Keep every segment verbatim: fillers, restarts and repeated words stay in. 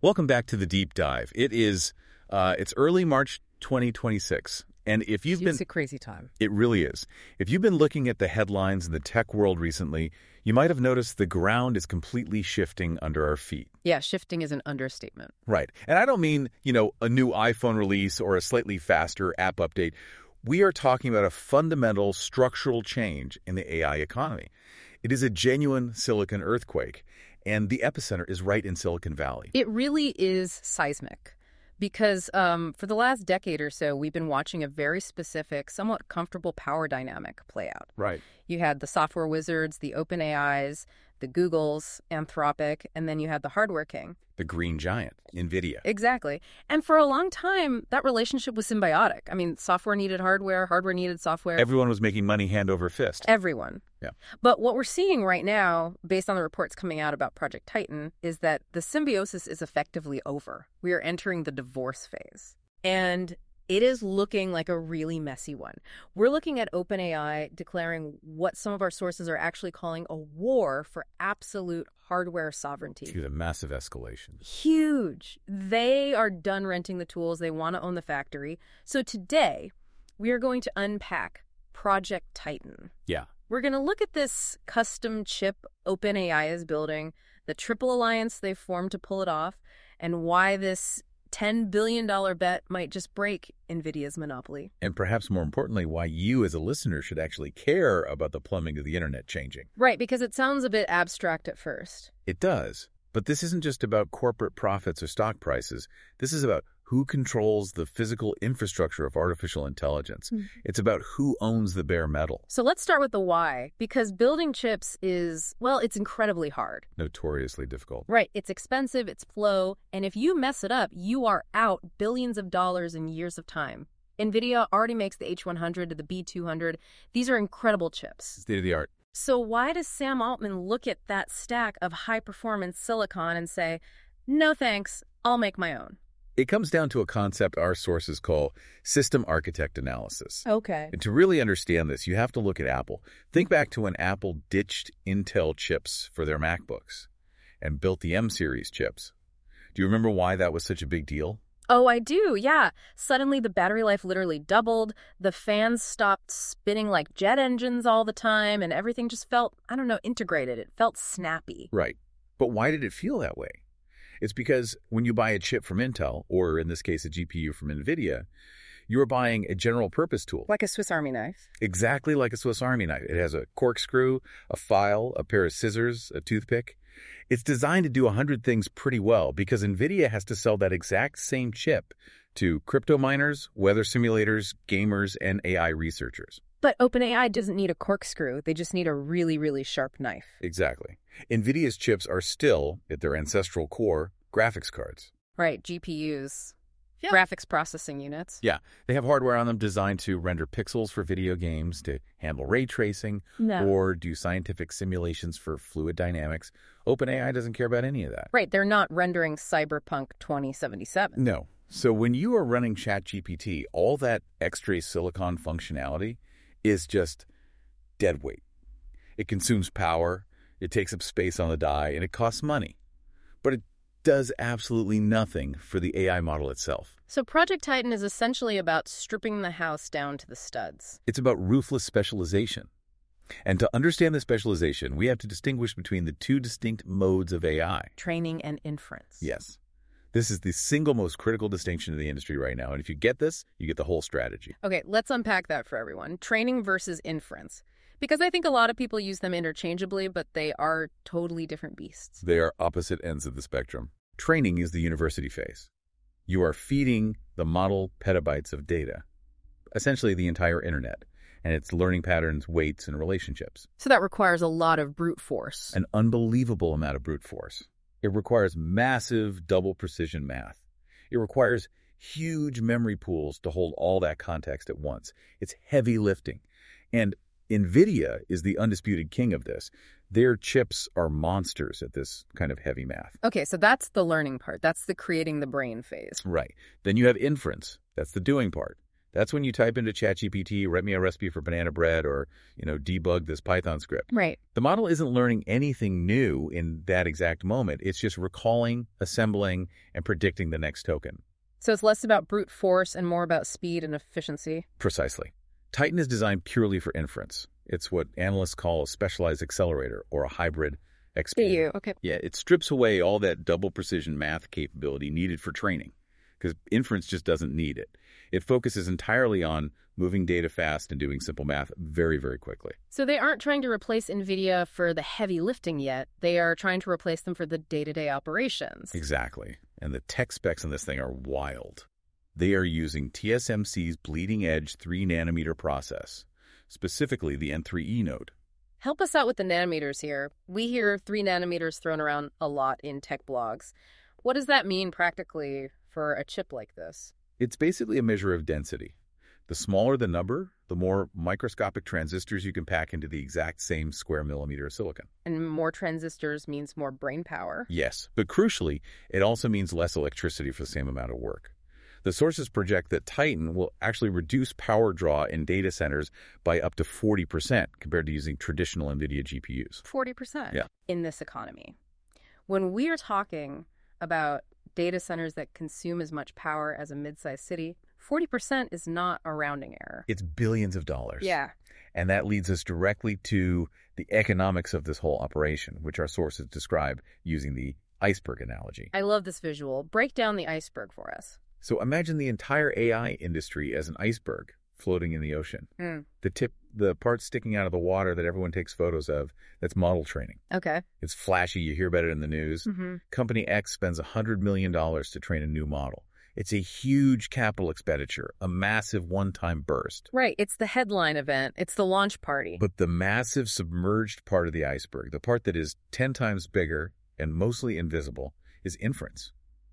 Welcome back to the Deep Dive. It is, uh, it's early March twenty twenty-six. And if you've been... It's a crazy time. It really is. If you've been looking at the headlines in the tech world recently, you might have noticed the ground is completely shifting under our feet. Yeah, shifting is an understatement. Right. And I don't mean, you know, a new iPhone release or a slightly faster app update. We are talking about a fundamental structural change in the A I economy. It is a genuine silicon earthquake, and the epicenter is right in Silicon Valley. It really is seismic. Because um, for the last decade or so, we've been watching a very specific, somewhat comfortable power dynamic play out. Right. You had the software wizards, the OpenAIs, the Googles, Anthropic, and then you had the hardware king. The green giant, NVIDIA. Exactly. And for a long time, that relationship was symbiotic. I mean, software needed hardware, hardware needed software. Everyone was making money hand over fist. Everyone. Yeah. But what we're seeing right now, based on the reports coming out about Project Titan, is that the symbiosis is effectively over. We are entering the divorce phase. And it is looking like a really messy one. We're looking at OpenAI declaring what some of our sources are actually calling a war for absolute hardware sovereignty. To the massive escalation. Huge. They are done renting the tools. They want to own the factory. So today, we are going to unpack Project Titan. Yeah. We're going to look at this custom chip OpenAI is building, the triple alliance they've formed to pull it off, and why this ten billion dollars bet might just break NVIDIA's monopoly. And perhaps more importantly, why you as a listener should actually care about the plumbing of the internet changing. Right, because it sounds a bit abstract at first. It does. But this isn't just about corporate profits or stock prices. This is about who controls the physical infrastructure of artificial intelligence. Mm. It's about who owns the bare metal. So let's start with the why, because building chips is, well, it's incredibly hard. Notoriously difficult. Right. It's expensive, it's slow, and if you mess it up, you are out billions of dollars in years of time. NVIDIA already makes the H one hundred to the B two hundred. These are incredible chips. State of the art. So why does Sam Altman look at that stack of high-performance silicon and say, no thanks, I'll make my own? It comes down to a concept our sources call system architect analysis. Okay. And to really understand this, you have to look at Apple. Think back to when Apple ditched Intel chips for their MacBooks and built the M-series chips. Do you remember why that was such a big deal? Oh, I do, yeah. Suddenly the battery life literally doubled, the fans stopped spinning like jet engines all the time, and everything just felt, I don't know, integrated. It felt snappy. Right. But why did it feel that way? It's because when you buy a chip from Intel, or in this case a G P U from NVIDIA, you are buying a general-purpose tool. Like a Swiss Army knife. Exactly like a Swiss Army knife. It has a corkscrew, a file, a pair of scissors, a toothpick. It's designed to do a hundred things pretty well because NVIDIA has to sell that exact same chip to crypto miners, weather simulators, gamers, and A I researchers. But OpenAI doesn't need a corkscrew. They just need a really, really sharp knife. Exactly. NVIDIA's chips are still, at their ancestral core, graphics cards. Right, G P Us. Yeah. Graphics processing units. Yeah. They have hardware on them designed to render pixels for video games, to handle ray tracing, no. or do scientific simulations for fluid dynamics. OpenAI doesn't care about any of that. Right. They're not rendering Cyberpunk twenty seventy-seven. No. So when you are running ChatGPT, all that extra silicon functionality is just dead weight. It consumes power, it takes up space on the die, and it costs money. But it does absolutely nothing for the A I model itself. So Project Titan is essentially about stripping the house down to the studs. It's about ruthless specialization. And to understand the specialization, we have to distinguish between the two distinct modes of A I. Training and inference. Yes. This is the single most critical distinction in the industry right now. And if you get this, you get the whole strategy. Okay, let's unpack that for everyone. Training versus inference. Because I think a lot of people use them interchangeably, but they are totally different beasts. They are opposite ends of the spectrum. Training is the university phase. You are feeding the model petabytes of data, essentially the entire internet, and its learning patterns, weights, and relationships. So that requires a lot of brute force. An unbelievable amount of brute force. It requires massive double precision math. It requires huge memory pools to hold all that context at once. It's heavy lifting. And NVIDIA is the undisputed king of this. Their chips are monsters at this kind of heavy math. Okay, so that's the learning part. That's the creating the brain phase. Right. Then you have inference. That's the doing part. That's when you type into ChatGPT, write me a recipe for banana bread, or, you know, debug this Python script. Right. The model isn't learning anything new in that exact moment. It's just recalling, assembling, and predicting the next token. So it's less about brute force and more about speed and efficiency. Precisely. Titan is designed purely for inference. It's what analysts call a specialized accelerator or a hybrid X P U. G P U, okay. Yeah, it strips away all that double precision math capability needed for training, because inference just doesn't need it. It focuses entirely on moving data fast and doing simple math very, very quickly. So they aren't trying to replace NVIDIA for the heavy lifting yet. They are trying to replace them for the day-to-day operations. Exactly. And the tech specs on this thing are wild. They are using T S M C's bleeding-edge three nanometer process, specifically the N three E node. Help us out with the nanometers here. We hear three nanometers thrown around a lot in tech blogs. What does that mean practically for a chip like this? It's basically a measure of density. The smaller the number, the more microscopic transistors you can pack into the exact same square millimeter of silicon. And more transistors means more brain power. Yes, but crucially, it also means less electricity for the same amount of work. The sources project that Titan will actually reduce power draw in data centers by up to forty percent compared to using traditional NVIDIA G P Us. forty percent? Yeah. In this economy. When we are talking about data centers that consume as much power as a mid-sized city, forty percent is not a rounding error. It's billions of dollars. Yeah. And that leads us directly to the economics of this whole operation, which our sources describe using the iceberg analogy. I love this visual. Break down the iceberg for us. So imagine the entire A I industry as an iceberg floating in the ocean. Mm. The tip, the part sticking out of the water that everyone takes photos of, that's model training. Okay. It's flashy. You hear about it in the news. Mm-hmm. Company X spends one hundred million dollars to train a new model. It's a huge capital expenditure, a massive one-time burst. Right. It's the headline event. It's the launch party. But the massive submerged part of the iceberg, the part that is ten times bigger and mostly invisible, is inference.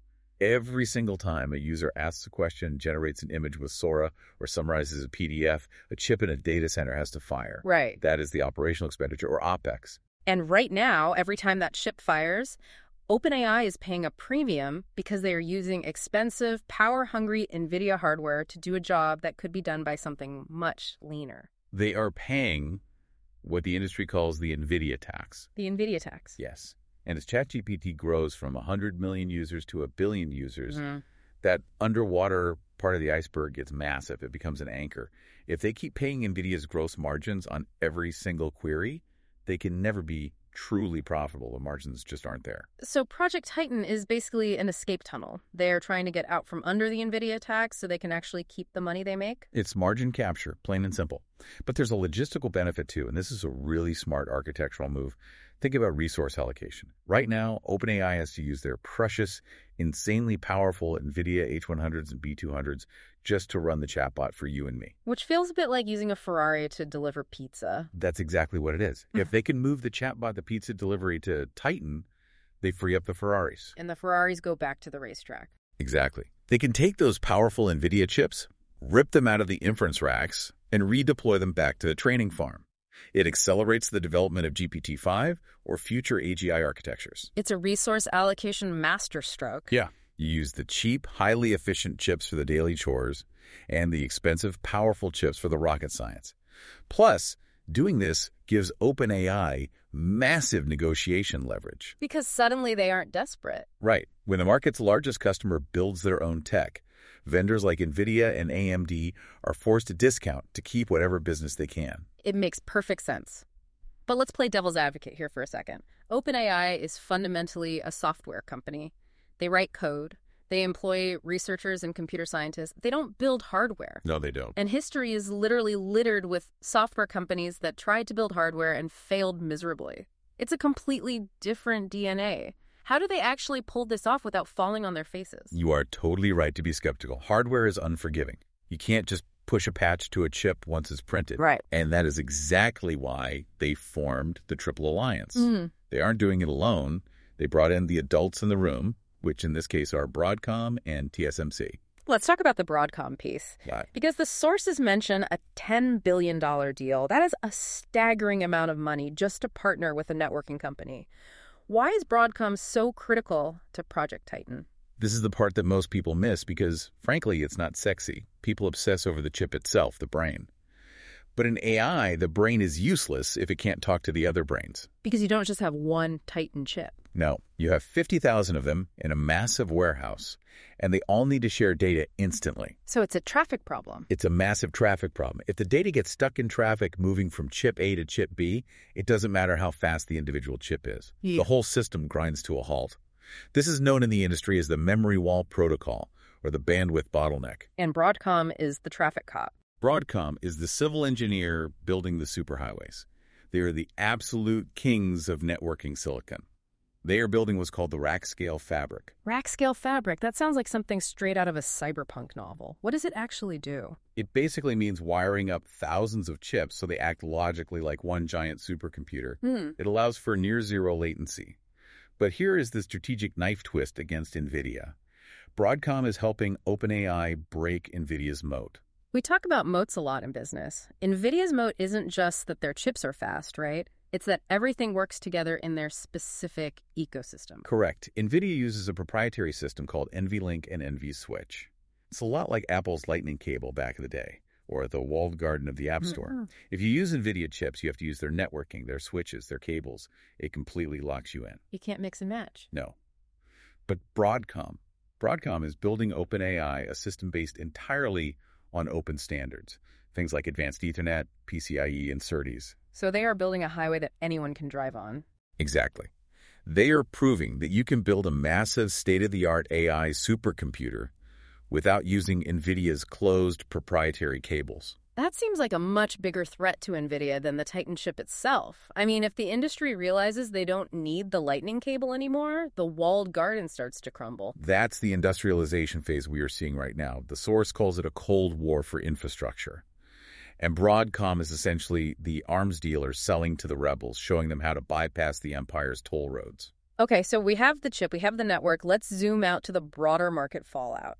Every single time a user asks a question, generates an image with Sora, or summarizes a P D F, a chip in a data center has to fire. Right. That is the operational expenditure, or OpEx. And right now, every time that chip fires, OpenAI is paying a premium because they are using expensive, power-hungry NVIDIA hardware to do a job that could be done by something much leaner. They are paying what the industry calls the NVIDIA tax. The NVIDIA tax. Yes. And as ChatGPT grows from one hundred million users to a billion users, Mm-hmm. that underwater part of the iceberg gets massive. It becomes an anchor. If they keep paying NVIDIA's gross margins on every single query, they can never be truly profitable. The margins just aren't there. So Project Titan is basically an escape tunnel. They're trying to get out from under the NVIDIA tax so they can actually keep the money they make. It's margin capture, plain and simple. But there's a logistical benefit too, and this is a really smart architectural move. Think about resource allocation. Right now, OpenAI has to use their precious, insanely powerful NVIDIA H one hundreds and B two hundreds just to run the chatbot for you and me. Which feels a bit like using a Ferrari to deliver pizza. That's exactly what it is. If they can move the chatbot, the pizza delivery to Titan, they free up the Ferraris. And the Ferraris go back to the racetrack. Exactly. They can take those powerful NVIDIA chips, rip them out of the inference racks, and redeploy them back to the training farm. It accelerates the development of G P T five or future A G I architectures. It's a resource allocation masterstroke. Yeah. You use the cheap, highly efficient chips for the daily chores and the expensive, powerful chips for the rocket science. Plus, doing this gives OpenAI massive negotiation leverage. Because suddenly they aren't desperate. Right. When the market's largest customer builds their own tech, vendors like NVIDIA and A M D are forced to discount to keep whatever business they can. It makes perfect sense. But let's play devil's advocate here for a second. OpenAI is fundamentally a software company. They write code. They employ researchers and computer scientists. They don't build hardware. No, they don't. And history is literally littered with software companies that tried to build hardware and failed miserably. It's a completely different D N A. How do they actually pull this off without falling on their faces? You are totally right to be skeptical. Hardware is unforgiving. You can't just push a patch to a chip once it's printed. Right. And that is exactly why they formed the Triple Alliance. Mm. They aren't doing it alone. They brought in the adults in the room, which in this case are Broadcom and T S M C. Let's talk about the Broadcom piece. Right. Because the sources mention a ten billion dollars deal. That is a staggering amount of money just to partner with a networking company. Why is Broadcom so critical to Project Titan? This is the part that most people miss because, frankly, it's not sexy. People obsess over the chip itself, the brain. But in A I, the brain is useless if it can't talk to the other brains. Because you don't just have one Titan chip. No, you have fifty thousand of them in a massive warehouse, and they all need to share data instantly. So it's a traffic problem. It's a massive traffic problem. If the data gets stuck in traffic moving from chip A to chip B, it doesn't matter how fast the individual chip is. Yeah. The whole system grinds to a halt. This is known in the industry as the memory wall protocol, or the bandwidth bottleneck. And Broadcom is the traffic cop. Broadcom is the civil engineer building the superhighways. They are the absolute kings of networking silicon. They are building what's called the rack-scale fabric. Rack-scale fabric. That sounds like something straight out of a cyberpunk novel. What does it actually do? It basically means wiring up thousands of chips so they act logically like one giant supercomputer. Hmm. It allows for near-zero latency. But here is the strategic knife twist against NVIDIA. Broadcom is helping OpenAI break NVIDIA's moat. We talk about moats a lot in business. NVIDIA's moat isn't just that their chips are fast, right? It's that everything works together in their specific ecosystem. Correct. NVIDIA uses a proprietary system called NVLink and NVSwitch. It's a lot like Apple's Lightning cable back in the day, or the walled garden of the App Store. Mm-hmm. If you use NVIDIA chips, you have to use their networking, their switches, their cables. It completely locks you in. You can't mix and match. No. But Broadcom. Broadcom is building OpenAI, a system based entirely on open standards. Things like Advanced Ethernet, P C I E, and SerDes. So they are building a highway that anyone can drive on. Exactly. They are proving that you can build a massive state-of-the-art A I supercomputer without using NVIDIA's closed proprietary cables. That seems like a much bigger threat to NVIDIA than the Titan chip itself. I mean, if the industry realizes they don't need the Lightning cable anymore, the walled garden starts to crumble. That's the industrialization phase we are seeing right now. The source calls it a Cold War for infrastructure. And Broadcom is essentially the arms dealer selling to the rebels, showing them how to bypass the empire's toll roads. Okay, so we have the chip, we have the network. Let's zoom out to the broader market fallout.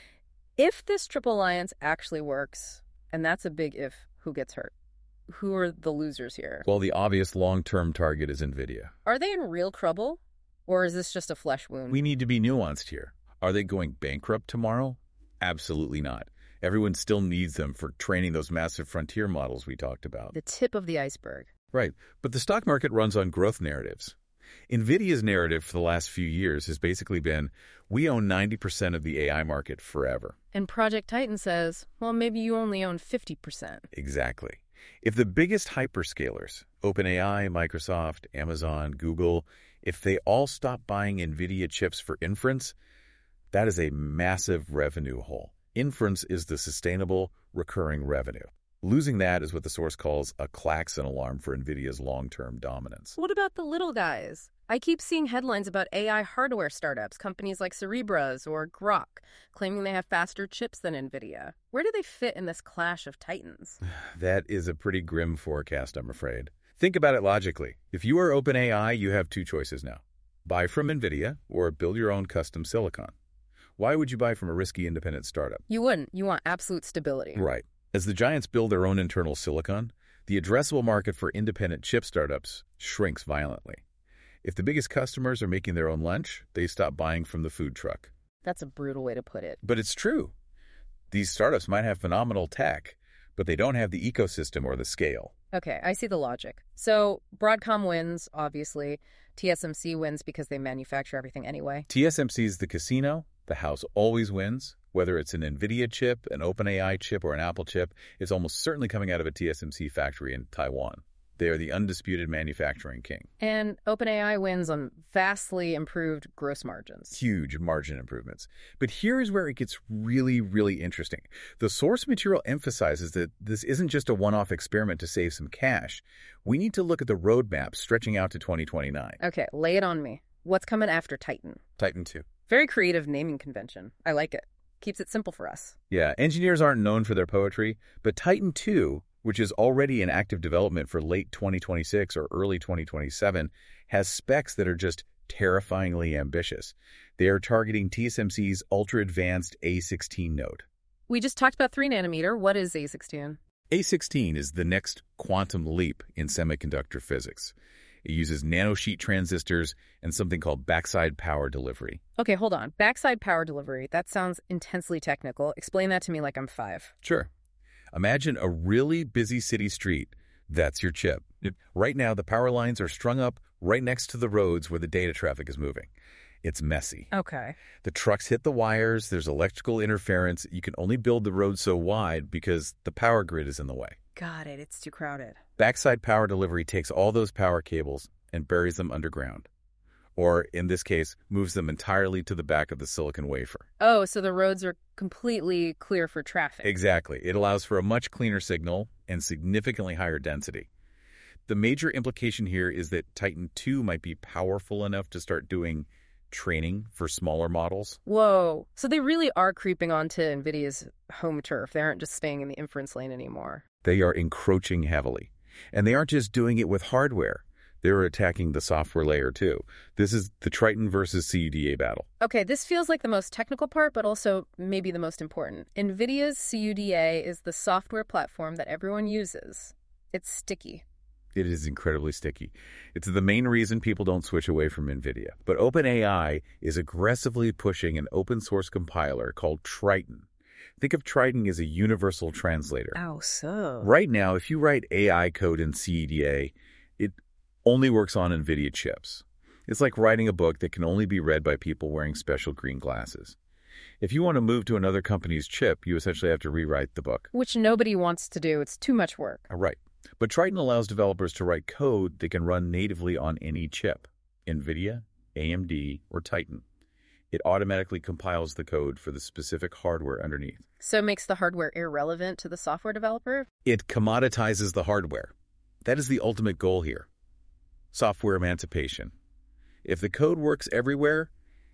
If this triple alliance actually works, and that's a big if, who gets hurt? Who are the losers here? Well, the obvious long-term target is NVIDIA. Are they in real trouble? Or is this just a flesh wound? We need to be nuanced here. Are they going bankrupt tomorrow? Absolutely not. Everyone still needs them for training those massive frontier models we talked about. The tip of the iceberg. Right. But the stock market runs on growth narratives. NVIDIA's narrative for the last few years has basically been, we own ninety percent of the A I market forever. And Project Titan says, well, maybe you only own fifty percent. Exactly. If the biggest hyperscalers, OpenAI, Microsoft, Amazon, Google, if they all stop buying NVIDIA chips for inference, that is a massive revenue hole. Inference is the sustainable, recurring revenue. Losing that is what the source calls a klaxon alarm for NVIDIA's long-term dominance. What about the little guys? I keep seeing headlines about A I hardware startups, companies like Cerebras or Grok, claiming they have faster chips than NVIDIA. Where do they fit in this clash of titans? That is a pretty grim forecast, I'm afraid. Think about it logically. If you are OpenAI, you have two choices now. Buy from NVIDIA or build your own custom silicon. Why would you buy from a risky independent startup? You wouldn't. You want absolute stability. Right. As the giants build their own internal silicon, the addressable market for independent chip startups shrinks violently. If the biggest customers are making their own lunch, they stop buying from the food truck. That's a brutal way to put it. But it's true. These startups might have phenomenal tech, but they don't have the ecosystem or the scale. Okay, I see the logic. So Broadcom wins, obviously. T S M C wins because they manufacture everything anyway. T S M C is the casino. The house always wins. Whether it's an NVIDIA chip, an OpenAI chip, or an Apple chip, it's almost certainly coming out of a T S M C factory in Taiwan. They are the undisputed manufacturing king. And OpenAI wins on vastly improved gross margins. Huge margin improvements. But here's where it gets really, really interesting. The source material emphasizes that this isn't just a one-off experiment to save some cash. We need to look at the roadmap stretching out to twenty twenty-nine. Okay, lay it on me. What's coming after Titan? Titan two. Very creative naming convention. I like it. Keeps it simple for us. Yeah, engineers aren't known for their poetry, but Titan two, which is already in active development for late twenty twenty-six or early twenty twenty-seven, has specs that are just terrifyingly ambitious. They are targeting T S M C's ultra-advanced A sixteen node. We just talked about three nanometer. What is A sixteen? A sixteen is the next quantum leap in semiconductor physics. It uses nanosheet transistors and something called backside power delivery. Okay, hold on. Backside power delivery. That sounds intensely technical. Explain that to me like I'm five. Sure. Imagine a really busy city street. That's your chip. Right now, the power lines are strung up right next to the roads where the data traffic is moving. It's messy. Okay. The trucks hit the wires, there's electrical interference. You can only build the road so wide because the power grid is in the way. Got it. It's too crowded. Backside power delivery takes all those power cables and buries them underground. Or, in this case, moves them entirely to the back of the silicon wafer. Oh, so the roads are completely clear for traffic. Exactly. It allows for a much cleaner signal and significantly higher density. The major implication here is that Titan two might be powerful enough to start doing training for smaller models. Whoa. So they really are creeping onto NVIDIA's home turf. They aren't just staying in the inference lane anymore. They are encroaching heavily. And they aren't just doing it with hardware. They're attacking the software layer too. This is the Triton versus C U D A battle. Okay, this feels like the most technical part, but also maybe the most important. NVIDIA's C U D A is the software platform that everyone uses. It's sticky. It is incredibly sticky. It's the main reason people don't switch away from NVIDIA. But OpenAI is aggressively pushing an open source compiler called Triton. Think of Triton as a universal translator. Oh, so. Right now, if you write A I code in C U D A, it only works on NVIDIA chips. It's like writing a book that can only be read by people wearing special green glasses. If you want to move to another company's chip, you essentially have to rewrite the book. Which nobody wants to do. It's too much work. Right. But Triton allows developers to write code that can run natively on any chip, NVIDIA, A M D, or Titan. It automatically compiles the code for the specific hardware underneath. So it makes the hardware irrelevant to the software developer? It commoditizes the hardware. That is the ultimate goal here. Software emancipation. If the code works everywhere,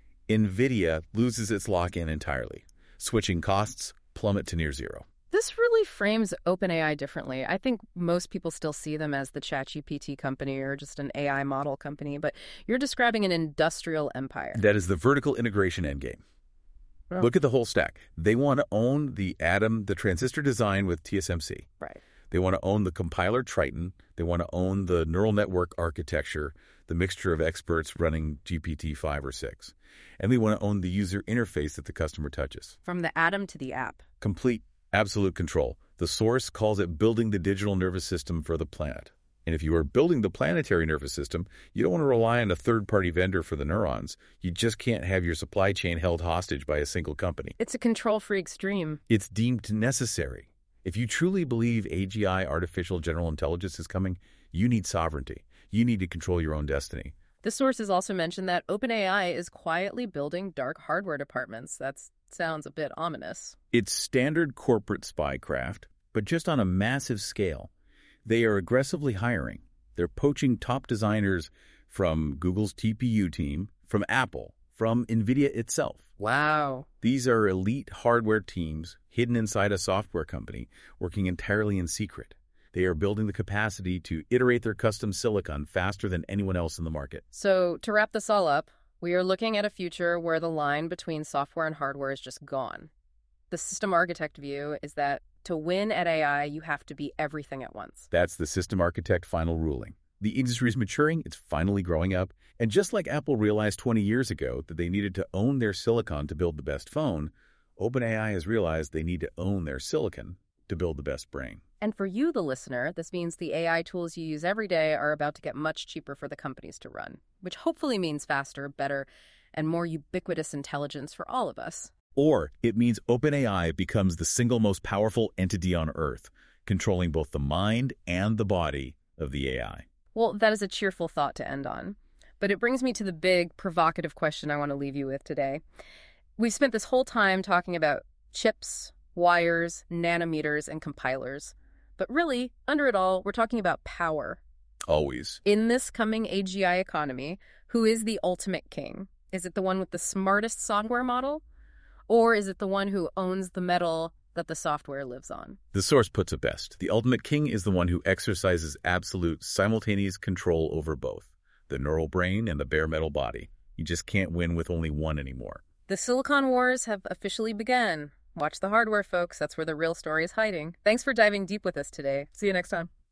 NVIDIA loses its lock-in entirely. Switching costs plummet to near zero. This really frames OpenAI differently. I think most people still see them as the ChatGPT company or just an A I model company, but you're describing an industrial empire. That is the vertical integration endgame. Oh. Look at the whole stack. They want to own the atom, the transistor design with T S M C. Right. They want to own the compiler Triton. They want to own the neural network architecture, the mixture of experts running G P T five or six. And they want to own the user interface that the customer touches. From the atom to the app. Complete, absolute control. The source calls it building the digital nervous system for the planet. And if you are building the planetary nervous system, you don't want to rely on a third-party vendor for the neurons. You just can't have your supply chain held hostage by a single company. It's a control freak dream. It's deemed necessary. If you truly believe A G I, artificial general intelligence, is coming, you need sovereignty. You need to control your own destiny. The sources also mentioned that OpenAI is quietly building dark hardware departments. That sounds a bit ominous. It's standard corporate spycraft, but just on a massive scale. They are aggressively hiring. They're poaching top designers from Google's T P U team, from Apple, from NVIDIA itself. Wow. These are elite hardware teams hidden inside a software company, working entirely in secret. They are building the capacity to iterate their custom silicon faster than anyone else in the market. So, to wrap this all up, we are looking at a future where the line between software and hardware is just gone. The system architect view is that to win at A I, you have to be everything at once. That's the system architect final ruling. The industry is maturing, it's finally growing up, and just like Apple realized twenty years ago that they needed to own their silicon to build the best phone, OpenAI has realized they need to own their silicon to build the best brain. And for you, the listener, this means the A I tools you use every day are about to get much cheaper for the companies to run, which hopefully means faster, better, and more ubiquitous intelligence for all of us. Or it means OpenAI becomes the single most powerful entity on Earth, controlling both the mind and the body of the A I. Well, that is a cheerful thought to end on. But it brings me to the big, provocative question I want to leave you with today. We've spent this whole time talking about chips, wires, nanometers, and compilers. But really, under it all, we're talking about power. Always. In this coming A G I economy, who is the ultimate king? Is it the one with the smartest software model? Or is it the one who owns the metal that the software lives on? The source puts it best. The ultimate king is the one who exercises absolute simultaneous control over both, the neural brain and the bare metal body. You just can't win with only one anymore. The Silicon Wars have officially begun. Watch the hardware, folks. That's where the real story is hiding. Thanks for diving deep with us today. See you next time.